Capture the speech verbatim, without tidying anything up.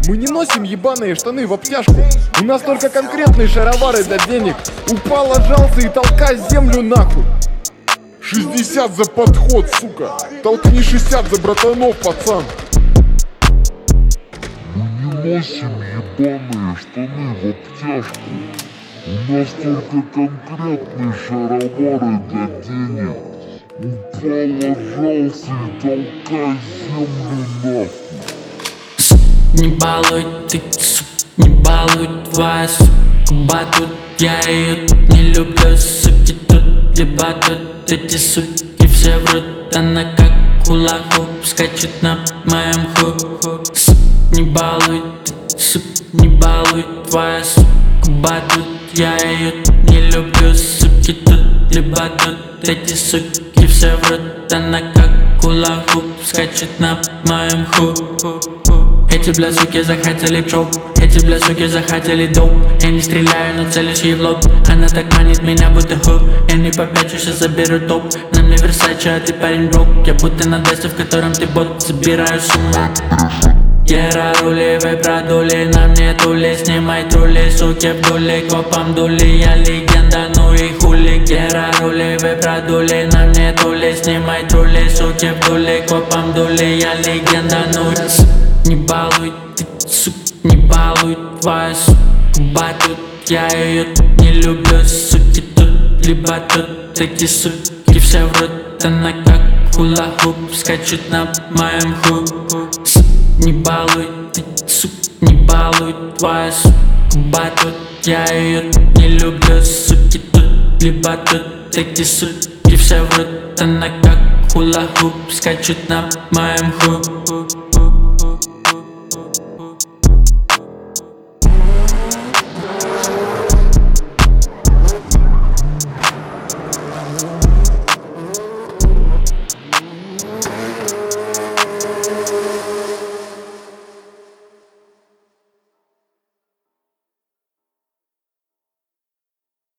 Мы не носим ебаные штаны в обтяжку. У нас только конкретные шаровары для денег. Упал, отжался и толкай землю нахуй. Шестьдесят за подход, сука. Толкни шестьдесят за братанов, пацан. Мы не носим ебаные штаны в обтяжку. У нас только конкретные шаровары для денег. Упал, отжался и толкай землю нахуй. Не балуй, ты, сука, не балуй, твоя сука батут. Я ее тут не люблю, суки тут либо тут. Эти суки все врут, она как хула-хуп скачет на моем ху-ху. Сука, не балуй, ты, сука, не балуй, твоя сука батут. Я ее тут не люблю, суки тут либо тут. Эти суки все врут, она как хула-хуп скачет на моем ху-ху. Эти бля суки захотели чоп, эти бля суки захотели доп. Я не стреляю, но целюсь ей в лоб. Она так манит меня, будто хук. Я не попячусь, сейчас заберу топ. На мне Версаче, а ты парень брок. Я будто на десте, в котором ты бот. Собираю сумму. Гера рули, вы продули, на мне тули. Снимай трули, суки вдули, копам дули. Я легенда, ну и хули. Гера рули, вы продули, на мне тули. Снимай трули, суки вдули, копам дули. Я легенда, ну и не балуй, ты, сука, не балуй, твоя сука батут. Я ее тут не люблю, суки тут либо тут. Эти суки все врут, она как хула-хуп скачет на моем ху-ху. Не балуй, ты, сука, не балуй, твоя сука батут. Я ее тут не люблю, суки тут либо тут. Эти суки все врут, она как хула-хуп скачет на моем ху.